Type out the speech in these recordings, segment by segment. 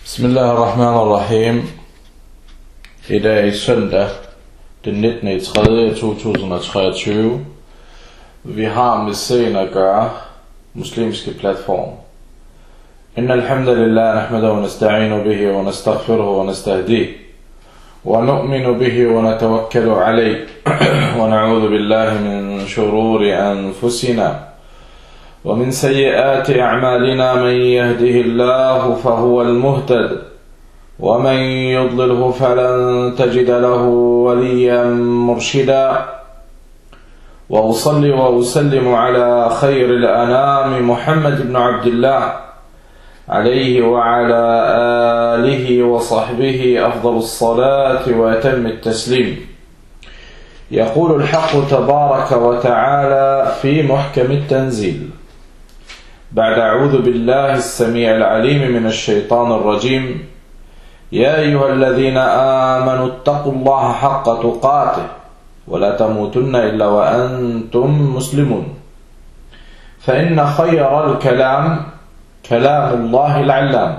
Bismillahirrahmanirrahim. I dag er søndag, den 19.3.2023. Vi har med scenen at gøre muslimske platform. Inna alhamdulillah nahmaduhu wa nasta'inu bihi wa nastaghfiruhu wa nastahdihi wa nu'minu bihi wa natawakkalu alayhi wa na'udhu billahi min shururi anfusina ومن سيئات أعمالنا من يهده الله فهو المهتد ومن يضلله فلن تجد له وليا مرشدا وأصلي وأسلم على خير الأنام محمد بن عبد الله عليه وعلى آله وصحبه أفضل الصلاة وأتم التسليم. يقول الحق تبارك وتعالى في محكم التنزيل بعد أعوذ بالله السميع العليم من الشيطان الرجيم يا أيها الذين آمنوا اتقوا الله حق تقاته ولا تموتن إلا وأنتم مسلمون فإن خير الكلام كلام الله العلام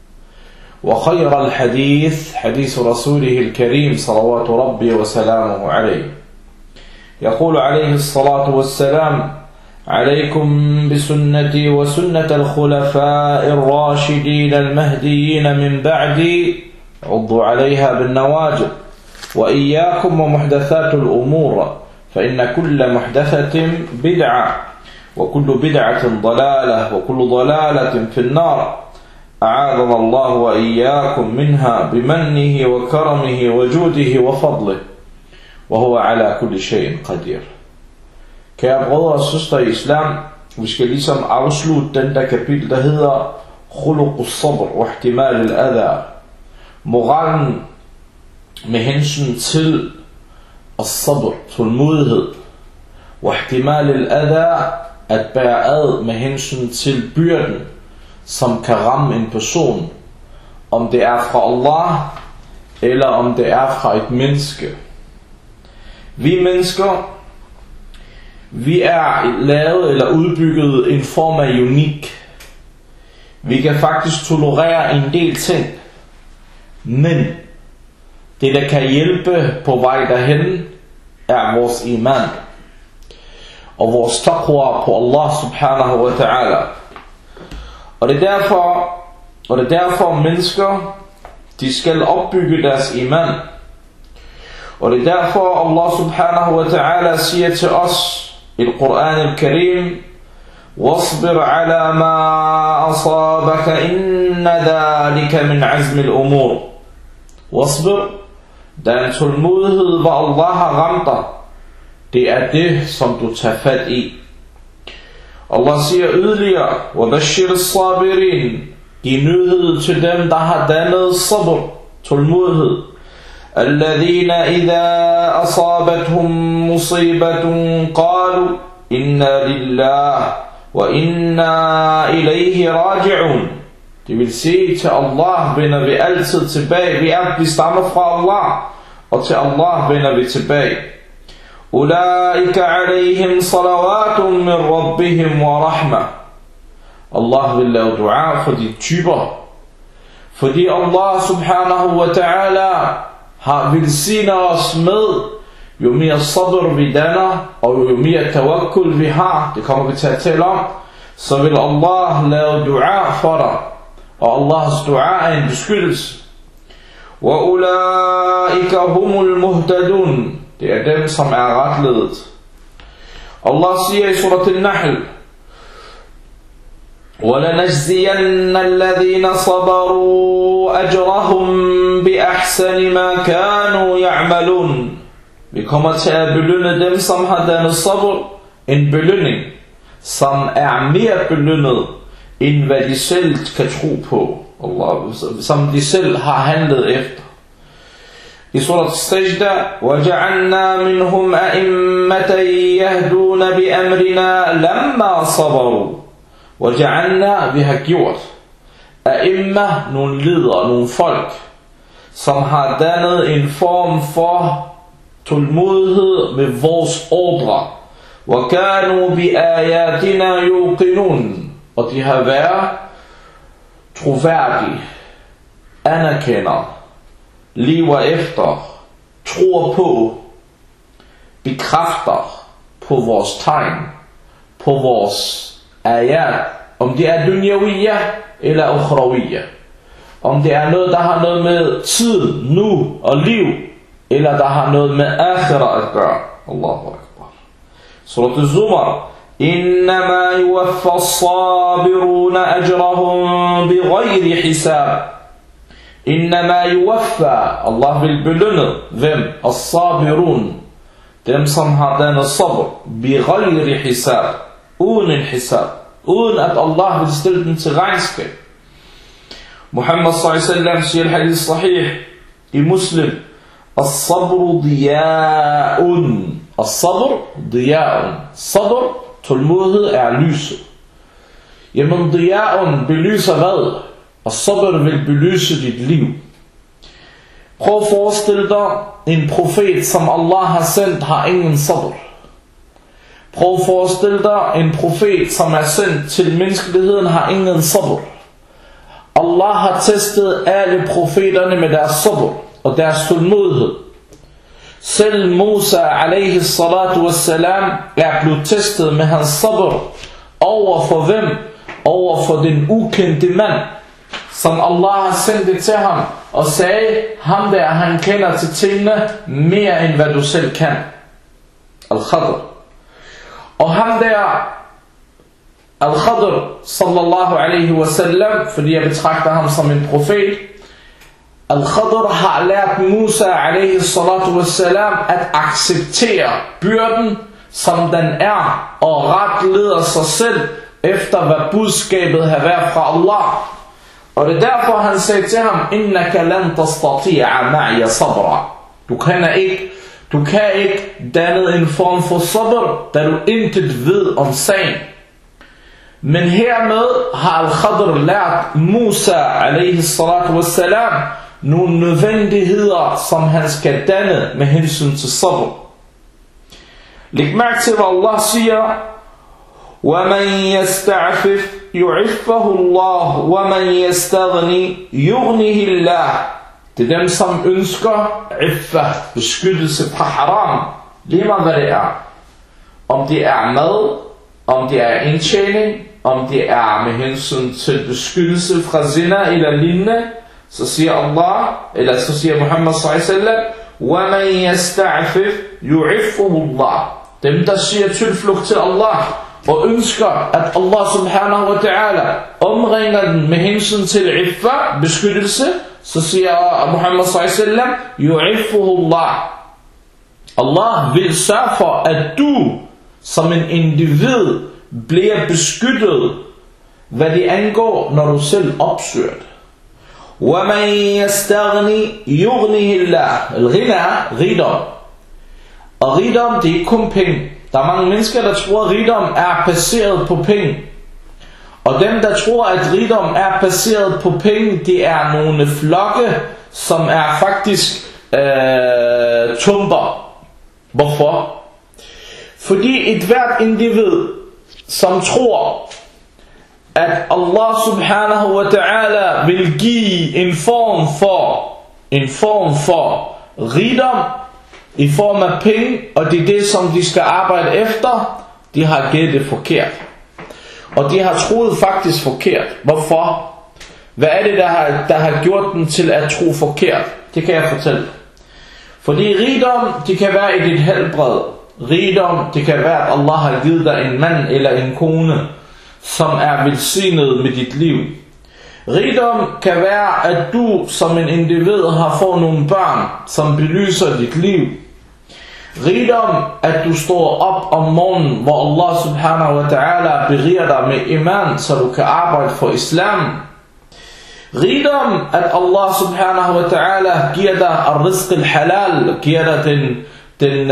وخير الحديث حديث رسوله الكريم صلوات ربي وسلامه عليه. يقول عليه الصلاة والسلام عليكم بسنتي وسنة الخلفاء الراشدين المهديين من بعدي عضوا عليها بالنواجذ وإياكم ومحدثات الأمور فإن كل محدثة بدعة وكل بدعة ضلالة وكل ضلالة في النار أعاذنا الله وإياكم منها بمنه وكرمه وجوده وفضله وهو على كل شيء قدير. Kære brødre og søstre i islam, vi skal ligesom afslutte den der kapitel, der hedder Khuluqus sabr wa ihtimal al-adha. Moralen med hensyn til as-sabr, tålmodighed, wa ihtimal al-adha, at bære ad med hensyn til byrden, som kan ramme en person, om det er fra Allah, eller om det er fra et menneske. Vi mennesker, vi er lavet eller udbygget en form af unik. Vi kan faktisk tolerere en del ting. Men det der kan hjælpe på vej derhen er vores iman. Og vores taqwa på Allah subhanahu wa ta'ala. Og det er derfor mennesker, de skal opbygge deres iman. Og det er derfor Allah subhanahu wa ta'ala siger til os i Al-Quran al-Karim واصبر على ما أصابك إن ذلك من عزم الأمور. واصبر, der er en tålmodighed, hvor Allah har ramt dig. Det er det, som du tager fat i. Allah siger yderligere وَبَشِّرِ الصَّابِرِينَ, giv nyhed til dem, der har dannet sabr, tålmodighed. الذين إذا أصابتهم مصيبة قالوا إنا لله وإنا إليه راجعون. Det vil sige, til Allah vender vi altid tilbage. Vi stammer fra Allah, og til Allah vender vi tilbage. أولئك عليهم صلوات من ربهم ورحمة. Allah vil lave dua for de typer, fordi Allah subhanahu wa ta'ala har velsignet os med, jo mere sabr vi danner, og jo mere tawakkul vi har, det kommer vi til at tale om, så vil Allah lave dua for dig, og Allahs dua er en beskyttelse. وَأُولَئِكَ هُمُ الْمُهْتَدُونَ, det er dem, som er retledet. Allah siger i surat al-Nahl وَلَنَجْزِيَنَّ الَّذِينَ صَبَرُوا أَجْرَهُمْ بِأَحْسَنِ مَا كَانُوا يَعْمَلُونَ. Vi kommer til at belønne dem, som har dannet sabr, en belønning, som er mere belønnet, end hvad de selv kan tro på, Allah, som de selv har handlet efter. I surat Sajda وَجَعَلْنَا مِنْهُمْ أَئِمَّةً يَهْدُونَ بِأَمْرِنَا لَمَّا صَبَرُوا. وَجَعَلْنَا, vi har gjort أئمة, nogle ledere, nogle folk, som har dannet en form for tålmodighed med vores ordre. وَكَانُوا بِآيَاتِنَا يُوقِنُونَ, og de har været troværdige anerkender, lever efter, tror på, bekræfter på vores tegn, på vores ayat, om det er dunyawiyya eller ukhrawiyya, om det er noget, der har noget med tid, nu og liv, eller der har noget med akhira at gøre. Allahu Akbar. Surat Az-Zumar: Innama yuwaffa as-sabiruna ajrahum bighayri hisab. Innama yuwaffa, Allah vil belønne hvem? As-sabirun, dem som har denne sabr, bighayri hisab, uden en hisab, uden at Allah vil stille dem til regnskab. Muhammad sallallahu alaihi wasallam siger hadith sahih i Muslim: As-sabru diya'un. As-sabr diya'un. Sabr, tålmodighed, er lyset. Jamen diya'un belyser hvad? As-sabr vil belyse dit liv. Prøv at forestille dig, en profet som Allah har sendt har ingen sabr. Prøv at forestille dig, en profet som er sendt til menneskeligheden har ingen sabr. Allah har testet alle profeterne med deres sabr og deres tålmodighed. Selv Musa alaihi salatu wassalam er blevet testet med hans sabr. Over for hvem? Over for den ukendte mand, som Allah har sendt det til ham og sagde: ham der, han kender til tingene mere end hvad du selv kan. Al-Khadr. Og ham der, Al-Khadr sallallahu alaihi wasallam, fordi jeg betragter ham som en profet, Al-Khadr har lært Musa alaihi salatu wassalam at acceptere byrden som den er, og ret leder sig selv efter hvad budskabet har været fra Allah. Og det er derfor han sagde til ham: innaka lan tastati'a ma'iya sabra. Du kan ikke danne en form for sabr, da du intet ved om sagen. Men hermed har Al-Khadr lært Musa alaihi salatu wassalam nogle nødvendigheder, som han skal danne med hensyn til sabr. Læg mærke til, hvad Allah siger: وَمَنْ يَسْتَعْفِفْ يُعِفَّهُ اللَّهُ وَمَنْ يَسْتَغْنِي يُغْنِهِ اللَّهُ. Det er dem, som ønsker iffa, beskyttelse fra haram, lige meget hvad det er. Om det er mad, om det er indtjening, om det er med hensyn til beskyttelse fra zina eller lignende, så siger Allah, eller så siger Muhammad sallallahu alaihi wasallam: وَمَنْ يَسْتَعْفِفْ يُعِفَّهُ اللَّهُ. Dem, der siger tilflugt til Allah og ønsker, at Allah subhanahu wa ta'ala omringer den med hensyn til iffa, beskyttelse, så siger Muhammad sallallahu alaihi wasallam: yu'iffuhu Allah. Allah vil sørge for, at du som en individ bliver beskyttet, hvad det angår, når du selv opsøger det. وَمَنْ يَسْتَغْنِي يُغْنِهِ اللَّهُ. Al-ghina er rigdom. Og rigdom, det er ikke kun penge. Der er mange mennesker, der tror, at rigdom er baseret på penge. Og dem, der tror, at rigdom er baseret på penge, det er nogle flokke, som er faktisk tumper. Hvorfor? Fordi et hvert individ, som tror, at Allah subhanahu wa ta'ala vil give en form for rigdom i form af penge, og det er det, som de skal arbejde efter, de har gættet forkert. Og de har troet faktisk forkert. Hvorfor? Hvad er det, der har gjort dem til at tro forkert? Det kan jeg fortælle. Fordi rigdom, det kan være i dit helbred. Rigdom, det kan være, at Allah har givet dig en mand eller en kone, som er velsignet med dit liv. Rigdom kan være, at du som en individ har fået nogle børn, som belyser dit liv. Rigdom, at du står op om morgenen, hvor Allah subhanahu wa ta'ala beriger dig med iman, så du kan arbejde for islam. Rigdom, at Allah subhanahu wa ta'ala giver dig al-rizq al-halal, giver dig den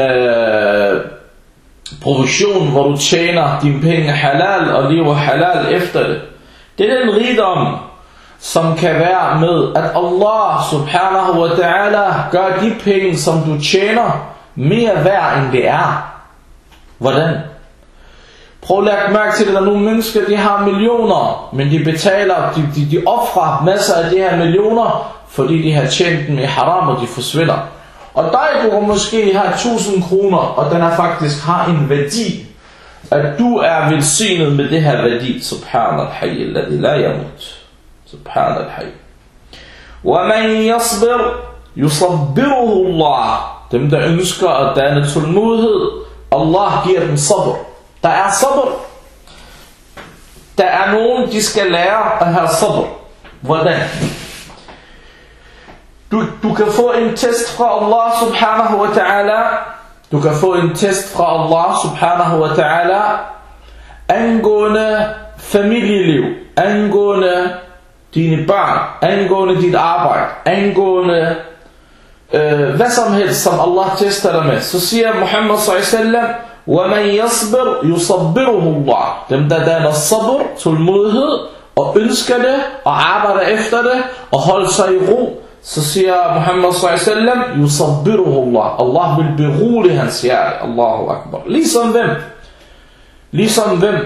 provision, hvor du tjener dine penge halal og lever halal efter det. Det er den rigdom, som kan være med, at Allah subhanahu wa ta'ala gør de penge, som du tjener, mere værd end det er. Hvordan? Prøv at lægge mærke til, at der er nogle mennesker, de har millioner, men de betaler, de offrer masser af de her millioner, fordi de har tjent dem i haram, og de forsvinder. Og dig, du måske har 1000 kroner, og den faktisk har en værdi, at du er velsignet med det her værdi. Subhanallah, alladhi la yamut. Subhanallah. وَمَنْ يَصْبِرْ يُصَبِّرُهُ اللَّهِ. Dem, der ønsker at danne tålmodighed, Allah giver dem sabr. Der er sabr. Der er nogen, de skal lære at have sabr. Hvordan? Du kan få en test fra Allah subhanahu wa ta'ala. Du kan få en test fra Allah subhanahu wa ta'ala angående familieliv, angående dine børn, angående dit arbejde, angående hvad som helst, som Allah tester dig med. Så siger Muhammad sallallahu وَمَنْ يَصْبِرْ يُصَبِّرُهُ اللَّهِ. Dem, der danner sabr, tålmodighed, og ønsker det, og arbejder efter det, og holder sig i ro, så siger Muhammad sallallahu yusabbiruhu Allah. Allah vil berolige hans hjerte. Allahu Akbar. Ligesom hvem? Ligesom hvem?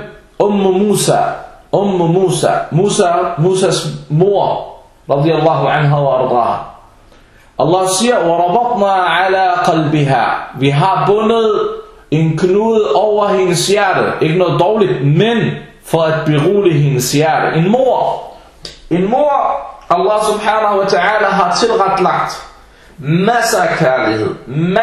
Musas mor, radiyallahu anha wa ardaha. Allah siger, وَرَبَطْنَا عَلَى قَلْبِهَا. Vi har bundet en knude over hendes hjerte. Ikke noget dårligt, men for at berolige hendes hjerte. En mor, Allah subhanahu wa ta'ala har tilretlagt masser af kærlighed,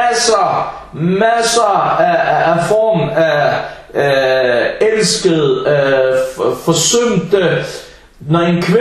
masser af form af elsket, forsømte. Når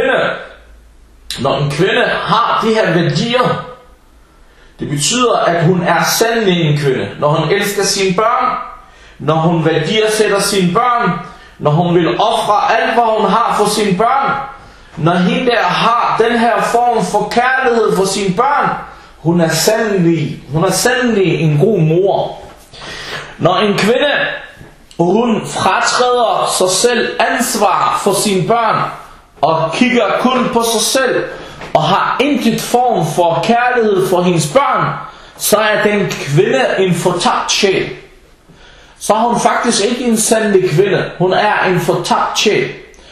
en kvinde har de her værdier, det betyder, at hun er sandelig en kvinde. Når hun elsker sine børn, når hun værdisætter sine børn, når hun vil ofre alt, hvad hun har for sine børn, når hende der har den her form for kærlighed for sine børn, hun er sandelig en god mor. Når en kvinde, hun fratræder sig selv ansvar for sine børn, og kigger kun på sig selv, og har intet form for kærlighed for hendes børn, så er den kvinde en fortabt sjæl. Så er hun faktisk ikke en sandelig kvinde, hun er en fortabt sjæl.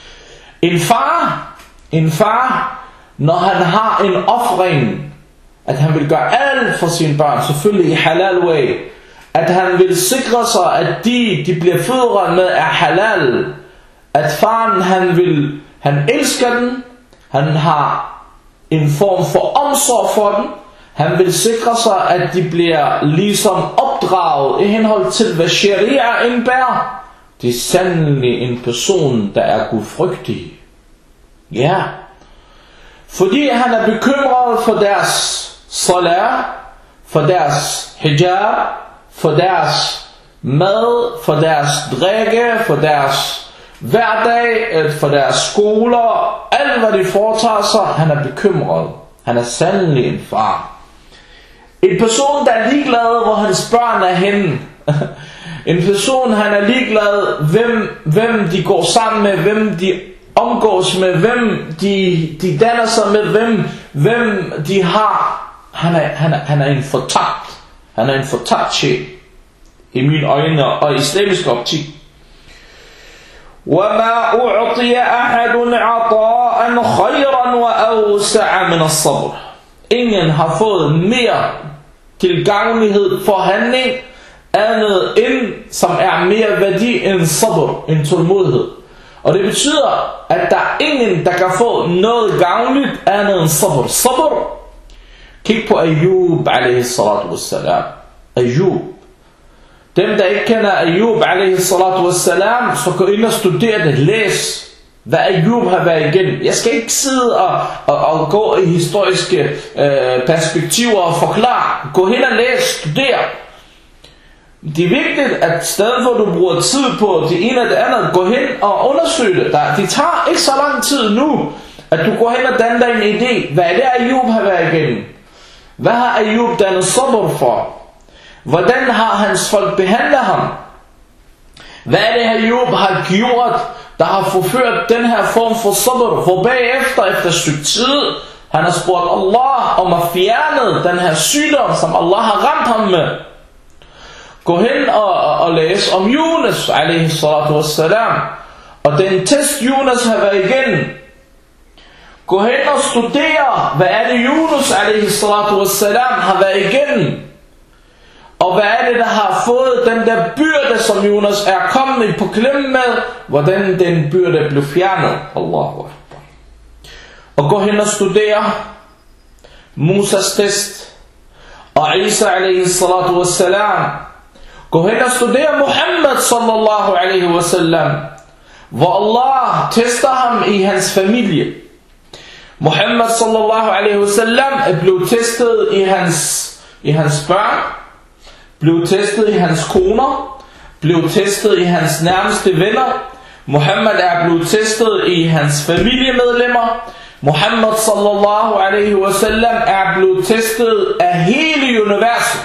En far, når han har en offring, at han vil gøre alt for sine børn, selvfølgelig i halal way, at han vil sikre sig, at de bliver fødret med af halal, at faren han elsker den, han har en form for omsorg for den, han vil sikre sig, at de bliver ligesom opdraget i henhold til, hvad sharia indbærer. Det er sandelig en person, der er gudfrygtig. Ja, fordi han er bekymret for deres salat, for deres hijab, for deres mad, for deres drikke, for deres hverdag, for deres skoler, alt hvad de foretager sig, han er bekymret. Han er sandelig en far. En person, der er ligeglad, hvor hans børn er henne. En person, han er ligeglad, hvem de går sammen med, hvem de omgås med, hvem de danner sig med, hvem de har. Han er en fortabt. Han er en fortabt sjæl. I mine øjne og islamisk optik. وَمَا أُعْطِيَ أَحَدٌ عَطَاءً خَيْرًا وَأَوْسَعَ مِنَ الصَّبْرِ. Ingen har fået mere tilgængelighed for handling andet end, som er mere værdi end sabr, end tålmodighed. Og det betyder, at der er ingen, der kan få noget gavnligt andet end sabr. Sabr. Kig på Ayub alaihi salatu wassalam. Ayub. Dem, der ikke kender Ayub alaihi salatu wassalam, så gå ind og studere det. Læs, hvad Ayub har været igennem. Jeg skal ikke sidde og gå i historiske perspektiver og forklare. Gå hen og læs, studere. Det er vigtigt, at stedet hvor du bruger tid på det ene og det andet, gå hen og undersøge det. Det tager ikke så lang tid nu, at du går hen og danner dig en idé. Hvad er det, Ayub har været igennem? Hvad har Ayub dannet sabr for? Hvordan har hans folk behandlet ham? Hvad er det, Ayub har gjort, der har forført den her form for sabr? For bagefter, efter et stykke tid, han har spurgt Allah om at fjerne den her sygdom, som Allah har ramt ham med. Gå hen og at læse om Yunus alaihi salatu wassalam, og den test Yunus har været igennem. Gå hen og studere, hvad er det Yunus alaihi salatu wassalam har været igennem, og hvad er det der har fået den der byrde som Yunus er kommet på klemme med, hvordan den byrde blev fjernet. Allahu Akbar. Og gå hen og studere Musas test og Isa alaihi salatu wassalam. Gå hen og studere Muhammad sallallahu alaihi wasallam, hvor Allah tester ham i hans familie. Muhammad sallallahu alaihi wasallam er blevet testet i hans børn, blev testet i hans koner, blev testet i hans nærmeste venner. Muhammad er blevet testet i hans familiemedlemmer. Muhammad sallallahu alaihi wasallam er blevet testet af hele universet.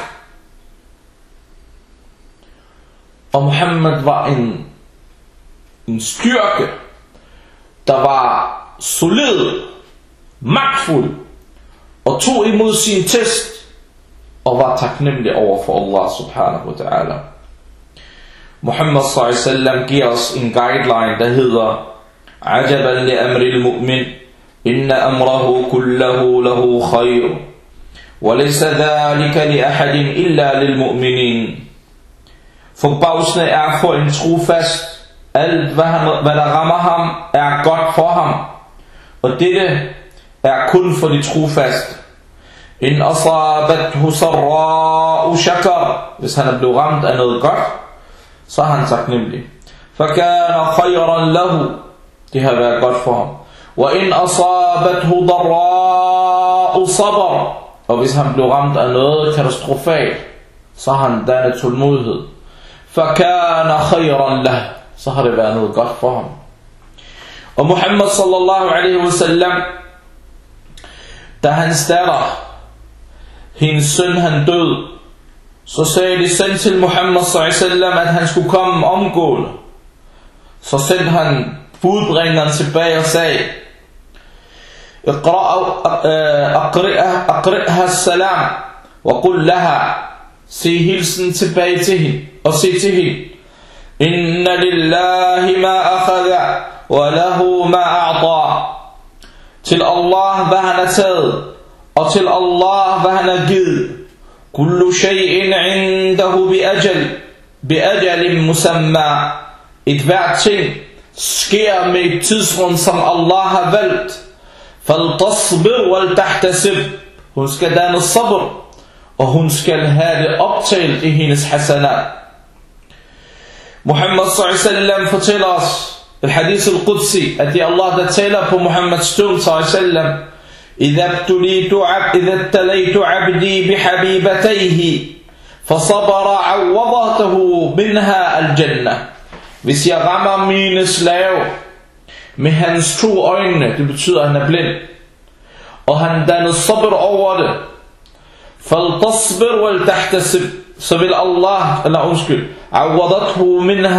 Og Muhammad var en styrke, der var solid, magtfuld, og tog imod sin test, og var taknemmelig over for Allah subhanahu wa ta'ala. Muhammad sallallahu alaihi wasallam giver os en guideline, der hedder Ajaban li amri al-mu'min, inna amrahu kullahu lahu khayr, wa laysa dhalika li ahadin illa lil mu'minin. Forbavsende er for en trofast, alt hvad der rammer ham er godt for ham, og dette er kun for de trofaste. In asabathu sarra'u shakar, hvis han er blevet ramt af noget godt, så er han taknemmelig. Fakana khayran lahu, det har været godt for ham. Wa in asabathu darra'u sabar, og hvis han blev ramt af noget katastrofalt, så har han dannet tålmodighed. Fakana khayran lahu, så har det været noget godt for ham. Og Muhammad sallallahu alaihi wasallam, da hans datter, hendes søn, han død, så sagde de sendt til Muhammad sallallahu alaihi wasallam, at han skulle komme omgående. Så sendte han budbringeren tilbage og sagde, Aqri'ha salam, wa qul laha, sig hilsen tilbage til hende, og sig til hende, Inna lillahi ma akhadha, wa lahu ma a'ta. Til Allah, hvad han har taget, og til Allah, hvad han har givet. Kullu shay'in indahu bi ajalin musamma. Et hvert ting sker med et tidsrum, som Allah har valgt. Faltasbir wal tahtasib. Hun skal danne sabr, og hun skal have det optalt i hendes hasanat. Muhammad sallallahu alaihi wasallam fortæller os i hadith al-Qudsi, at det er Allah, der taler på Muhammads stund sallallahu alaihi wasallam. إذا ابتليت عبدي بحبيبتيه فصبر عوضته منها الجنة. Hvis jeg rammer mine slave med hans to øjne, det betyder at han er blind, og han danner sabr over det, فالتصبر والتحتسب, så vil Allah, عوضته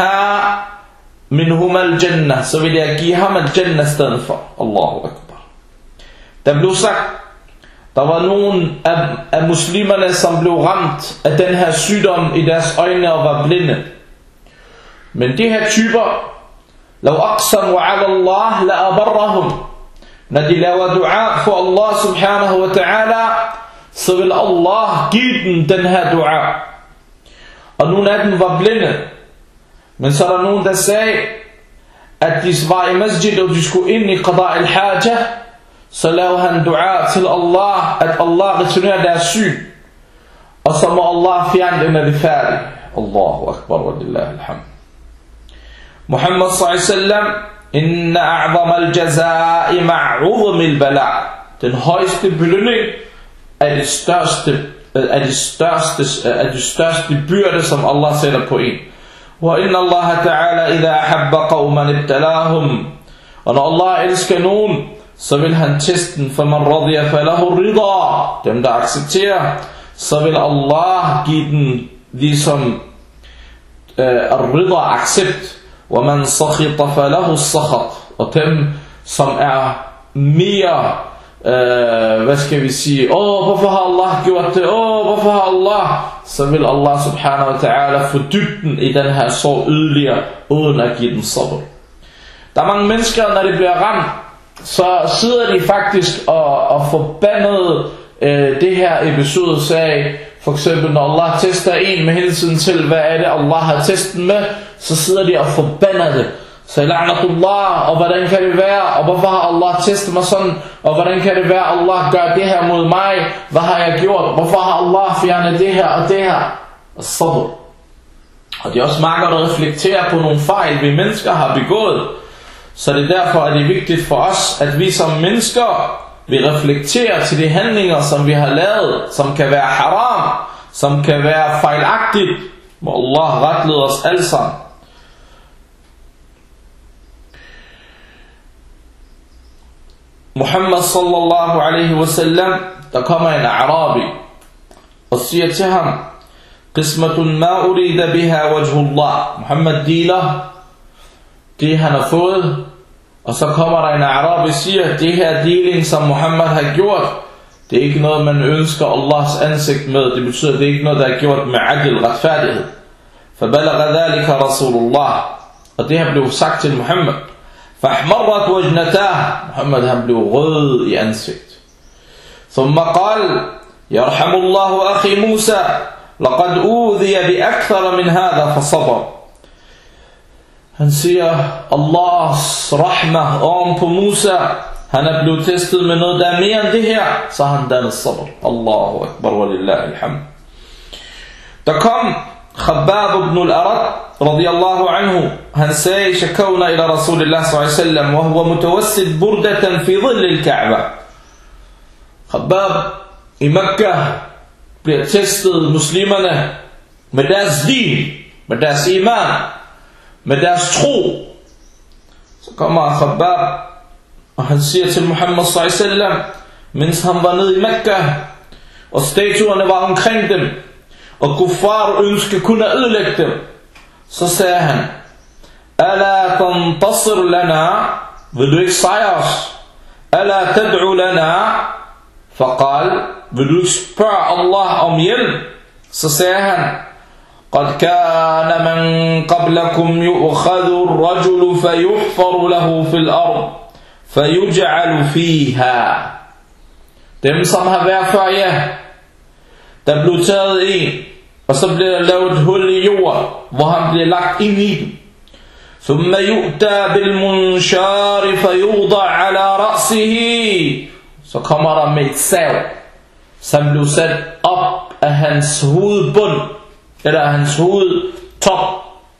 منهما الجنة, så vil jeg give ham al-Jannah stedet for. Allahu Akbar. Der blev sagt, der var nogen af muslimerne, som blev ramt af den her sygdom i deres øjne og var blinde. Men de her typer, lav aqsamu ala Allah la abarrahum, når de laver dua for Allah subhanahu wa ta'ala, så vil Allah give dem den her dua. Og nogle af dem var blinde, men så er der nogen, der sagde, at de var i masjid, og de skulle ind i qada' al-hajah, så laver han dua til Allah, at Allah returnerer deres syn, og så må Allah fjerne det, når det er færdigt. Allahu Akbar wa lillahi alhamd. Muhammad sallallahu alaihi wasallam, inna a'zama al-jaza'i ma''uzmi al-bala'. Den højeste belønning er de største byrde, som Allah sætter på en. Wa inna Allah ta'ala idha ahabba qawman ibtalahum. Og når Allah elsker nogen, så vil han teste den, for man radiya falahu rida, dem der accepterer, så vil Allah give den ligesom rida, accept, og man sakhita falahu sakhat, og dem som er mere hvad skal vi sige, hvorfor har Allah gjort det, hvorfor har Allah, så vil Allah subhanahu wa ta'ala fordybe den i den her sorg yderligere, uden at give den sabr. Der er mange mennesker, når de bliver ramt, så sidder de faktisk og forbander det her episode sag. For eksempel når Allah tester en med hensyn til, hvad er det Allah har testet med, så sidder de og forbander det. Så la'natullah, og hvordan kan det være, og hvorfor har Allah testet mig sådan, og hvordan kan det være, Allah gør det her mod mig, hvad har jeg gjort, hvorfor har Allah fjernet det her og det her, og sabr. Og det er også mange, der reflekterer på nogle fejl, vi mennesker har begået. Så det er derfor, at det er vigtigt for os, at vi som mennesker, vi reflekterer til de handlinger, som vi har lavet, som kan være haram, som kan være fejlagtigt, må Allah retlede os alle sammen. Muhammad sallallahu alaihi wasallam, der kommer en arabi og siger til ham, qismatun ma urida biha wajhullah. Muhammad deler det han har fået, og så kommer der en arabi og siger, det her deling som Muhammad har gjort, det er ikke noget man ønsker Allahs ansigt med. Det betyder, det er ikke noget der er gjort med adl, retfærdighed. Fabalagha dhalika Rasulullah, og det her blev sagt til Muhammad. فاحمرت وجنتاه, Muhammad han blev rød i ansigt. ثم قال يرحم الله أخي موسى لقد أوذي بأكثر من هذا فصبر. Han siger Allahs rahmah oven på Musa, han er blevet testet med noget der er mere end det her, så han dannet sabr. Allahu akbar wa lillahi alhamd. Der kom Khabbab ibn al-Arat radiyallahu anhu, han sagde, shakawna ila Rasulillah sallallahu alaihi wasallam, wa huwa mutawassid burdatan fi dhill al-Ka'ba. Khabbab i Mekka bliver testet muslimerne med deres din, med deres iman, med deres tro. Så kommer Khabbab, og han siger til Muhammad sallallahu alaihi wasallam, mens han var nede i Mekka, og statuerne var omkring dem, og kuffar ønskede kun at ødelægge dem, så sagde han, ala tantasir lana, vil du ikke sejre os? Ala tad'u lana, faqal, vil du ikke spørge Allah om hjælp? Så sagde han, قد كان من قبلكم يؤخذ الرجل فيحفر له في الأرض فيجعل فيها. Dem som har været før jer, der blev taget en, og så blev der lavet et hul i jorden, hvor han blev lagt ind i den. ثم يؤتى بالمنشار فيوضع على رأسه. Så kommer der med et sav, som blev sat op af hans hovedbund, eller hans hovedtop.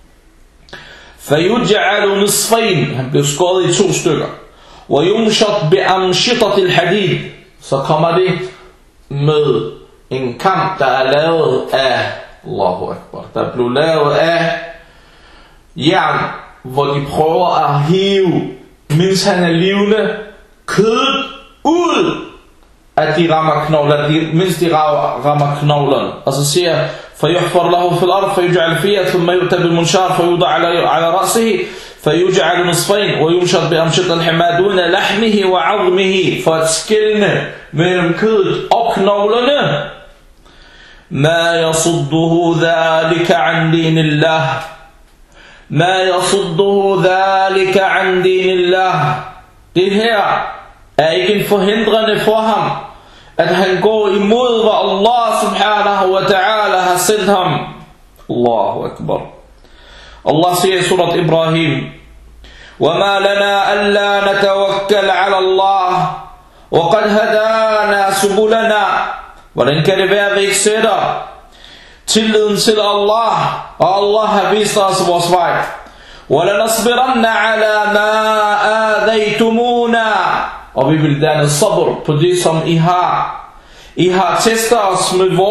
فيجعل نصفين, han blev skåret i 2 stykker. ويمشط بأمشطة الحديد, så kommer det med en kamp, der er lavet af Allahu Akbar, der blev lavet af jern, hvor de prøver at hive, mens han er levende, kødet ud, at de rammer knoglerne, mens de rammer knoglerne. Og så siger فيحفر له في الأرض فيجعل فيها ثم يؤتى بالمنشار فيوضع على رأسه فيجعل نصفين ويمشط بأمشط الحمى دون لحمه وعظمه, for at skelne mellem kødet og knoglerne. ما يصده ذلك عن دين الله, ما يصده ذلك عن دين الله. Det her er ikke en forhindrende for ham, at han går imod, hvad Allah subhanahu wa ta'ala har sendt ham. Allahu akbar. Allah siger i surat Ibrahim, وَمَا لَنَا أَلَّا نَتَوَكَّلْ عَلَى اللَّهِ وَقَدْ هَدَانَا سُبُلَنَا. Hvordan kan det være, at vi ikke sætter tilliden til Allah, og Allah har vist os vores vej. وَلَنَصْبِرَنَّ عَلَى مَا آذَيْتُمُونَا, og vi vil danne sabr på det, som I har. I har testet os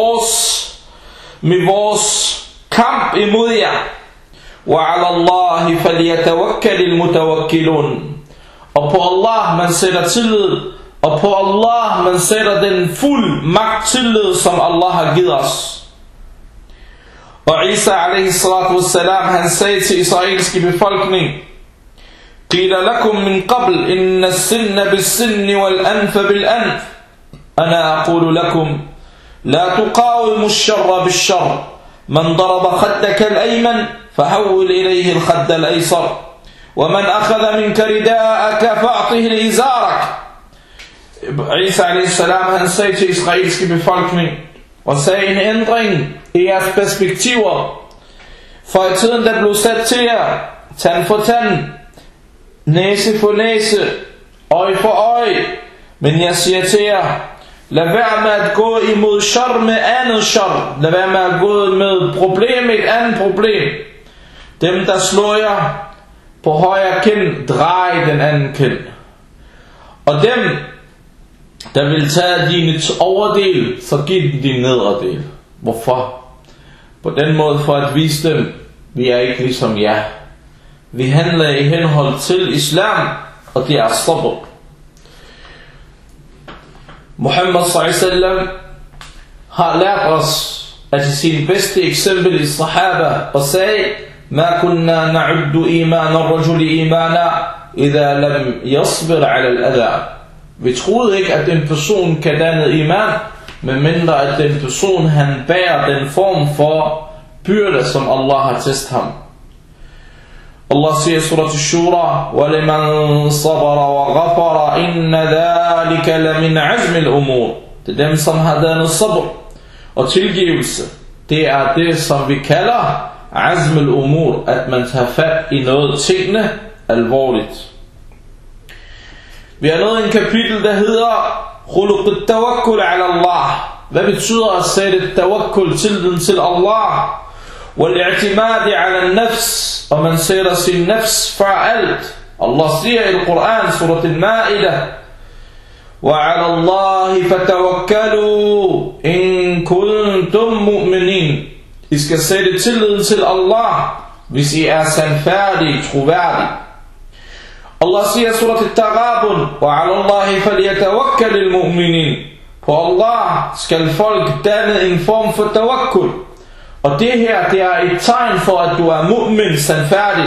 med vores kamp imod jer. وَعَلَى اللَّهِ فَلْيَتَوَكَّلِ الْمُتَوَكِّلُونَ, og på Allah man sætter tillid, og på Allah man sætter den fuld magt tillid, som Allah har givet os. Og Isa alaihi salatu wassalam, han sagde til israelske befolkning, قيل لكم من قبل إن السن بالسن والأنف بالأنف أنا أقول لكم لا تقاوموا الشر بالشر من ضرب خدك الأيمن فحول إليه الخد الأيسر ومن أخذ منك رداءك فأعطه لإزارك. Isa a.s. han sagde til israelske befolkning og sagde en ændring i jeres perspektiver. For i tiden der blev sat til jer, tand for tand, næse for næse, øje for øje. Men jeg siger til jer, lad være med at gå imod shar med andet shar. Lad være med at gå med problem et andet problem. Dem der slår jer på højre kind, drej den anden kind. Og dem der vil tage dine overdel, så giv dem din nederdel. Hvorfor? På den måde for at vise dem, vi er ikke ligesom jer. Vi handler i henhold til islam, og det er sabr. Muhammad s.a.w. har lært os at sin bedste eksempel i sahaba og sagde, ما كنا نعد إيمان الرجل إيمانا إذا لم يصبر على الأذى. Vi troede ikke, at den person kan danne iman, medmindre at den person han bærer den form for byrde, som Allah har testet ham. Allah siger i surat Shura, وَلِمَنْ صَبَرَ وَغَفَرَ إِنَّ ذَلِكَ لَمِنْ عَزْمِ الْأُمُورِ. Det er dem, som har dannet sabr og tilgivelse. Det er det, som vi kalder azm al-umur, at man tager fat i noget tingene alvorligt. Vi har nået en kapitel, der hedder khuluq at-tawakkul ala Allah. Hvad betyder at sætte tawakkul, tilliden til Allah? Wal-i'timadi ala an-nafs, og man sætter sin nafs for alt. Allah siger i Koran, surat al-Ma'idah, وَعَلَى اللَّهِ فَتَوَكَّلُوا إِن كُنتُم مُؤْمِنِينَ. I skal sætte tilliden til Allah, hvis I er sandfærdige, troværdige. Allah siger i surat al-Taghabun, وَعَلَى اللَّهِ فَلْيَتَوَكَّلِ الْمُؤْمِنِينَ. På Allah skal folk danne en form for tawakkul. Og det her, det er et tegn for, at du er mu'min, sandfærdig.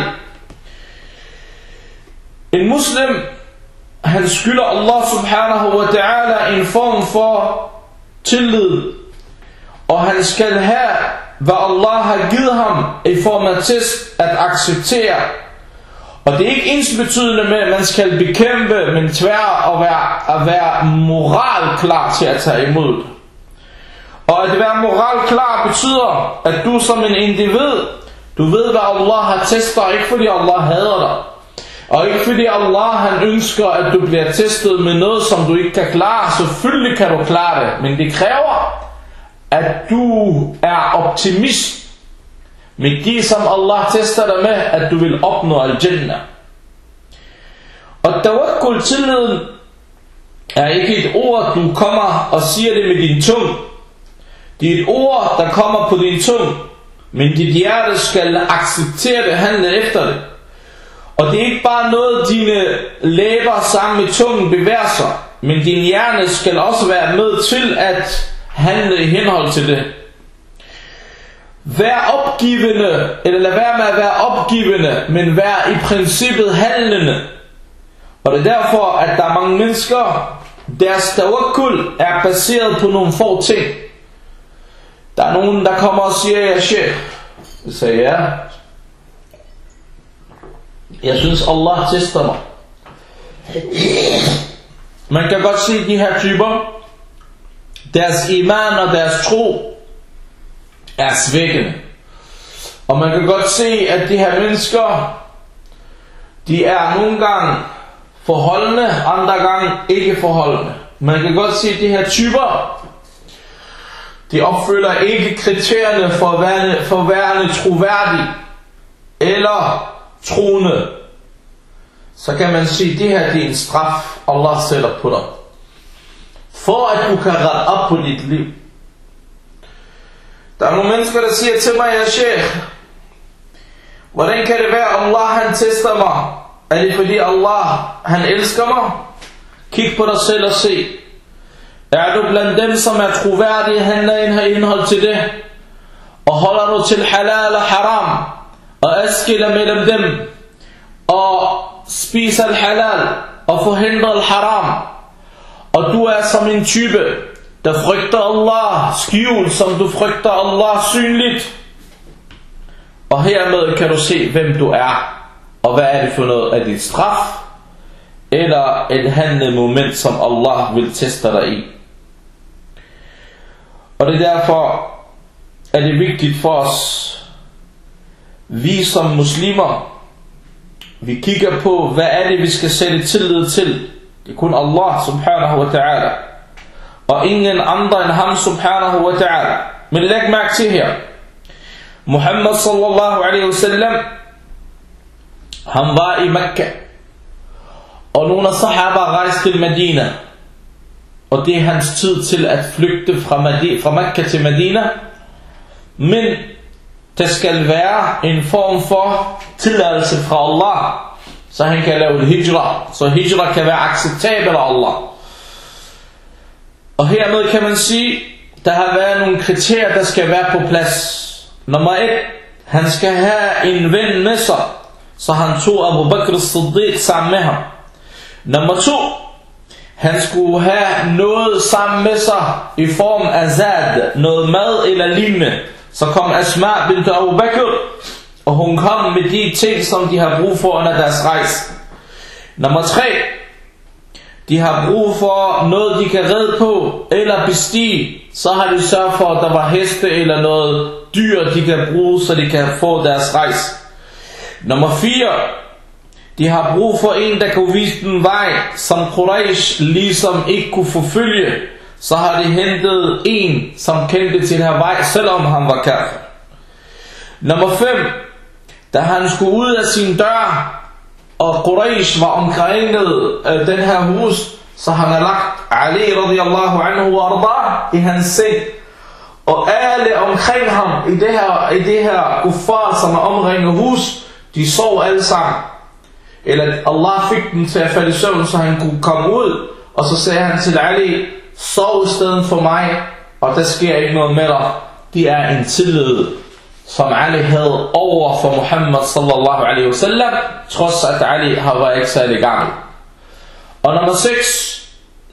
En muslim, han skylder Allah subhanahu wa ta'ala en form for tillid. Og han skal have, hvad Allah har givet ham i form af test at acceptere. Og det er ikke ensbetydende med, at man skal bekæmpe, men tvær at være moralklar til at tage imod. Og at være moralklar betyder, at du som en individ, du ved, hvad Allah har testet dig, ikke fordi Allah hader dig. Og ikke fordi Allah han ønsker, at du bliver testet med noget, som du ikke kan klare. Selvfølgelig kan du klare det, men det kræver, at du er optimist med det, som Allah tester dig med, at du vil opnå al-Jannah. Og tawakkul, tilliden, er ikke et ord, du kommer og siger det med din tunge. Det er et ord, der kommer på din tunge, men dit hjerte skal acceptere det, handle efter det. Og det er ikke bare noget, dine læber sammen med tungen bevæger sig, men din hjerne skal også være med til at handle i henhold til det. Vær opgivende, eller lad være med at være opgivende, men vær i princippet handlende. Og det er derfor, at der er mange mennesker, deres tawakkul er baseret på nogle få ting. Der er nogen, der kommer og siger, ja, chef. Jeg sagde, ja. Jeg synes, Allah tester mig. Man kan godt se de her typer, deres iman og deres tro er svækkende. Og man kan godt se, at de her mennesker, de er nogle gange forholdende, andre gange ikke forholdende. Man kan godt se, at de her typer, de opfylder ikke kriterierne for værende troværdige eller troende. Så kan man sige, at det her det er en straf, Allah sætter på dig, for at du kan rette op på dit liv. Der er nogle mennesker, der siger til mig, ja sheikh, hvordan kan det være, Allah han tester mig? Er det fordi Allah han elsker mig? Kig på dig selv og se. Er du blandt dem, som er troværdige, handler i indhold til det? Og holder du til halal og haram? Og adskiller mellem dem? Og spiser al-halal og forhindrer al-haram, og du er som en type, der frygter Allah skjult, som du frygter Allah synligt, og hermed kan du se, hvem du er, og hvad er det for noget af dit straf, eller et handlet moment, som Allah vil teste dig i. Og det er derfor, at det er vigtigt for os, vi som muslimer, vi kigger på, hvad er det, vi skal sætte tillid til. Det er kun Allah subhanahu wa ta'ala, og ingen andre end ham subhanahu wa ta'ala. Men læg mærke til her, Muhammad sallallahu alaihi wasallam, han var i Mekka, og nogle af sahaba rejste til Medina, og det er hans tid til at flygte fra Mekka til Medina. Men der skal være en form for tilladelse fra Allah, så han kan lave et hijra, så hijra kan være acceptabel af Allah. Og hermed kan man sige, der har været nogle kriterier, der skal være på plads. Nummer 1, han skal have en ven med sig, så han tog Abu Bakr as-Siddiq sammen med ham. Nummer 2, han skulle have noget sammen med sig i form af zad, noget mad eller lignende. Så kom Asma bint Abu Bakr, og hun kom med de ting, som de har brug for under deres rejse. Nummer 3, de har brug for noget, de kan ride på eller bestige. Så har de sørget for, at der var heste eller noget dyr, de kan bruge, så de kan få deres rejse. Nummer 4, de har brug for en, der kan vise den vej, som Quraysh ligesom ikke kunne forfølge. Så har de hentet en, som kendte til den her vej, selvom han var kafir. Nummer 5, da han skulle ud af sin dør, og Quraysh var omkringet den her hus, så han har lagt Ali radiyallahu anhu og arda i hans seng. Og alle omkring ham i det her kuffar, som er omringet hus, de sov alle sammen. Eller Allah fik dem til at falde i søvn, så han kunne komme ud, og så sagde han til Ali, sov i stedet for mig, og der sker ikke noget med dig. Det er en tillid, som Ali havde over for Muhammad sallallahu alaihi wasallam, trods at Ali var ikke særlig gammel. Og nummer 6,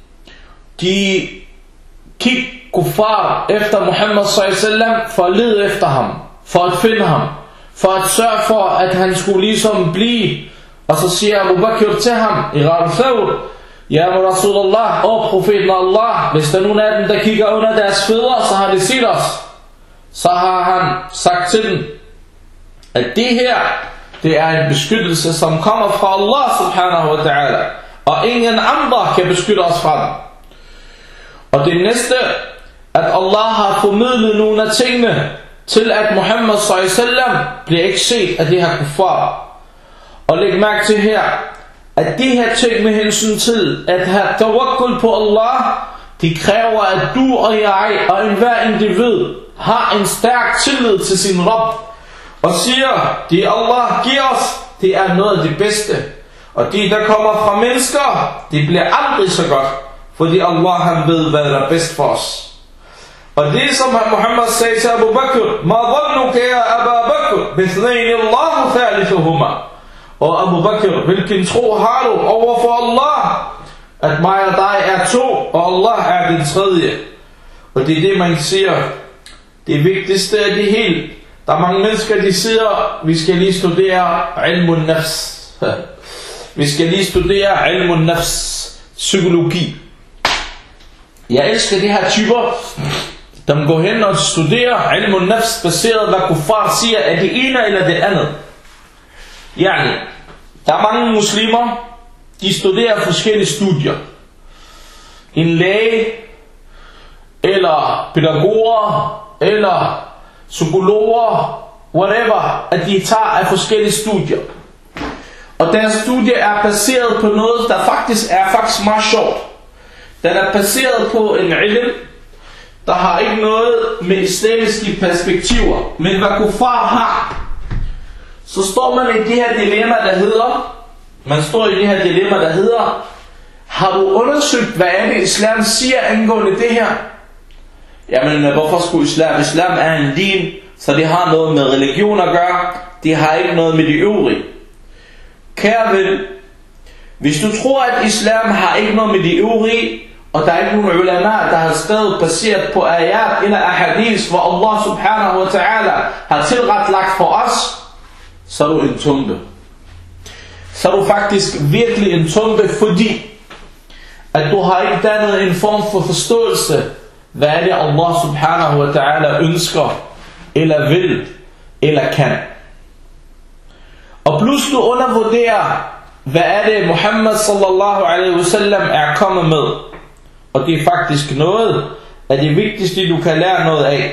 de gik kuffar efter Muhammad sallallahu alaihi wasallam for at lede efter ham, for at finde ham, for at sørge for, at han skulle ligesom blive. Og så siger Abu Bakr til ham i Ghar Thawr, ja, Rasulullah, profeten Allah, hvis der er nogen af dem, der kigger under deres fødder, så har de set os. Så har han sagt til dem, at det her, det er en beskyttelse, som kommer fra Allah subhanahu wa ta'ala, og ingen andre kan beskytte os fra den. Og det næste, at Allah har formidlet nogle af tingene, til at Muhammad sallallahu alaihi wasallam bliver ikke set af det her kuffar. Og læg mærke til her, at det her ting med hensyn til at have tawakkul på Allah, de kræver, at du og jeg og enhver individ har en stærk tillid til sin Rabb, og siger, det Allah giver os, det er noget af det bedste. Og det der kommer fra mennesker, det bliver aldrig så godt, fordi Allah han ved, hvad der er bedst for os. Og det som Muhammad sagde til Abu Bakr, ma dhannuka ya Abu Bakr, bithnayn Allahu thalithuhuma. Og Abu Bakr, hvilken tro har du over for Allah, at mig og dig er to, og Allah er den tredje. Og det er det man siger, det vigtigste af det hele. Der er mange mennesker, de siger, vi skal lige studere ilmun nafs. Vi skal lige studere ilmun nafs, psykologi. Jeg elsker de her typer, der går hen og studerer ilmun nafs, baseret hvad kuffar siger, er det ene eller det andet. Yani, der er mange muslimer, de studerer forskellige studier. En læge, eller pædagoger, eller psykologer, whatever, at de tager af forskellige studier. Og deres studie er baseret på noget, der faktisk er meget sjovt. Den er baseret på en ilm, der har ikke noget med islamiske perspektiver, men hvad kuffar har. Så står man i det her dilemma, der hedder, har du undersøgt, hvad er det islam siger angående det her? Jamen, hvorfor skulle islam? Islam er en din, så det har noget med religion at gøre. Det har ikke noget med de øvrige. Kære ven, Hvis du tror, at islam har ikke noget med de øvrige, og der er ikke nogen ulama, der har skrevet baseret på ayat eller ahadith, hvor Allah subhanahu wa ta'ala har tilretlagt for os, så er du en tumpe. Så er du faktisk virkelig en tumpe, fordi at du har ikke dannet en form for forståelse, hvad er det Allah subhanahu wa ta'ala ønsker, eller vil, eller kan. Og plus du undervurderer, hvad er det Muhammad sallallahu alaihi wasallam er kommet med. Og det er faktisk noget af det vigtigste, du kan lære noget af.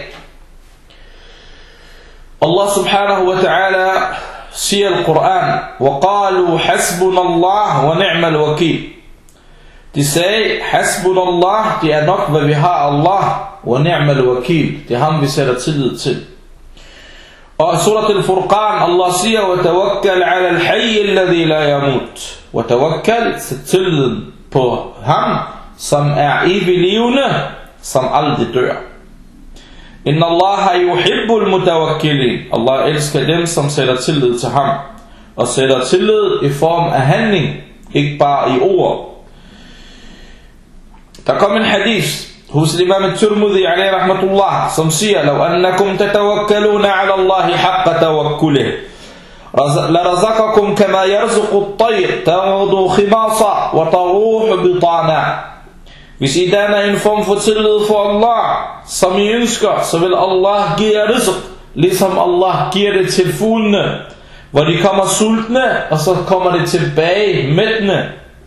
Allah subhanahu wa ta'ala siger i Koran, وَقَالُوا حَسْبُنَ اللَّهُ وَنِعْمَ الْوَكِيلُ. De sagde, hasbunallah, det er nok, hvad vi har Allah, وَنِعْمَ الْوَكِيلُ. Det er ham, vi sætter tillid til. Og surat al-Furqan, Allah siger, وَتَوَكَّلْ عَلَى الْحَيِّ الَّذِي لَا يَمُوتُ. وَتَوَكَّلْ, sæt tilliden på ham, som er evig levende, som aldrig dør. Inna Allaha yuhibbul mutawakkilin. Allah elsker dem, som sætter tillid til ham. Og sætter tillid i form af handling, ikke bare i ord. Der kom en hadith hos imam al-Tirmidhi alayhi rahmatullah, som siger, لو أنكم تتوكلون على الله حق توكله لرزقكم كما يرزق الطير تغدو خماصا وتروح بطانا. Hvis I danner en form for tillid for Allah, som I ønsker, så vil Allah give jer rizq, ligesom Allah giver det til fuglene, hvor de kommer sultne, og så kommer det tilbage mættende.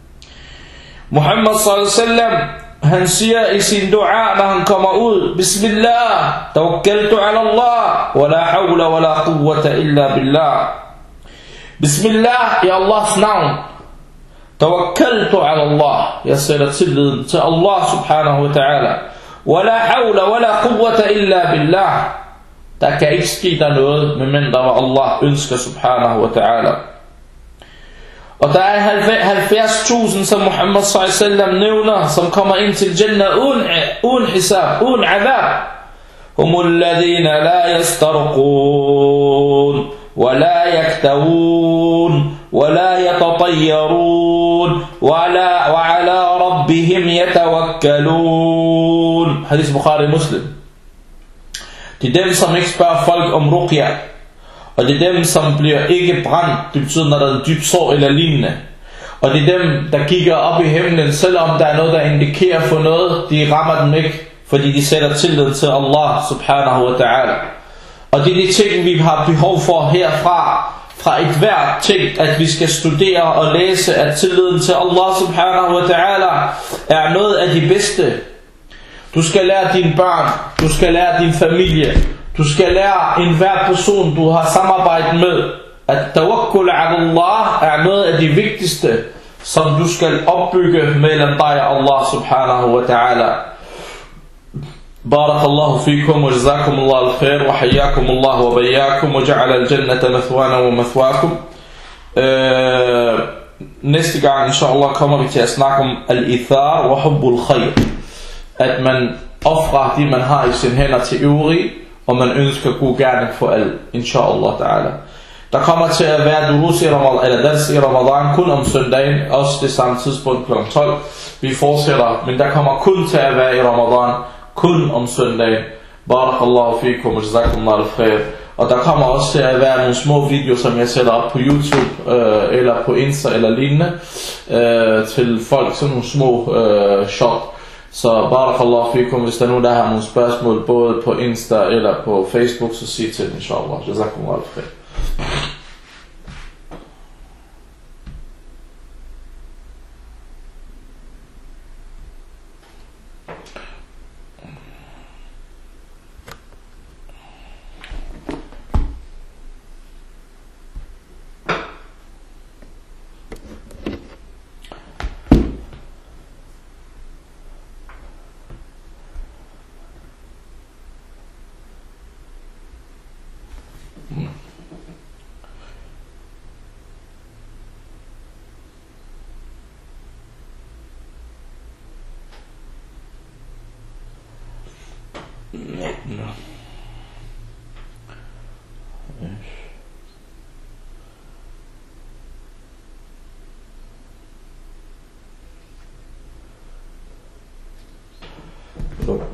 Muhammad sallallahu alaihi wasallam, han siger i sin dua, når han kommer ud, Bismillah, tawakkaltu ala Allah, wa la hawla wa la quwwata illa billah. Bismillah, i Allahs navn. Tawakkaltu ala Allah, jeg sætter tilliden til Allah subhanahu wa ta'ala. Wa la hawla wa la quwwata illa billah. Der kan ikke ske der noget, medmindre Allah ønsker subhanahu wa ta'ala. Og der er 70.000, som Muhammad sallallahu alaihi wasallam nævner, som kommer ind til Jannah uden hisab, uden adab. Humul ladhina la yastarqun, wa la yaktawun, wa la yatatayyarun, wa ala rabbihim yatawakkalun. Hadith Bukhari Muslim. Det er dem, som ikke spørger folk om ruqya. Og det er dem, som bliver ikke brændt, det betyder, når der er en dyb sår eller lignende. Og det er dem, der kigger op i himlen, selvom der er noget, der indikerer for noget, de rammer dem ikke, fordi de sætter tillid til Allah subhanahu wa ta'ala. Og det er de ting, vi har behov for herfra, fra et hvert ting, at vi skal studere og læse, at tilliden til Allah subhanahu wa ta'ala er noget af de bedste. Du skal lære dine børn, du skal lære din familie, du skal lære enhver person, du har samarbejdet med, at tawakkul ala Allah er noget af det vigtigste, som du skal opbygge mellem dig og Allah subhanahu wa ta'ala. Barakallahu fikum wa jazakumullahu al-khair wa hayyakumullahu wa bayyakum wa ja'ala al-jannata mathwana wa mathwakum. Næste gang, inshallah, kommer vi til at snakke om al-ithar wa hubbul khair. At man offrer det, man har i sine hænder til øvrige, og man ønsker god gerning for alle, inshallah ta'ala. Der kommer til at være durus i Ramadan, eller dans i Ramadan, kun om søndagen, også det samme tidspunkt kl. 12. Vi fortsætter, men der kommer kun til at være i Ramadan, kun om søndagen. Barakallahu fikum, jazakumullahu al-khair. Og der kommer også til at være nogle små videoer, som jeg sætter op på YouTube, eller på Insta, eller lignende, til folk, sådan nogle små shot. Så barakallahu fikum, hvis der er nogen, der har nogle spørgsmål, både på Insta eller på Facebook, så sig til den, inshallah. Jazakumullahu al-khair. No. يطلب.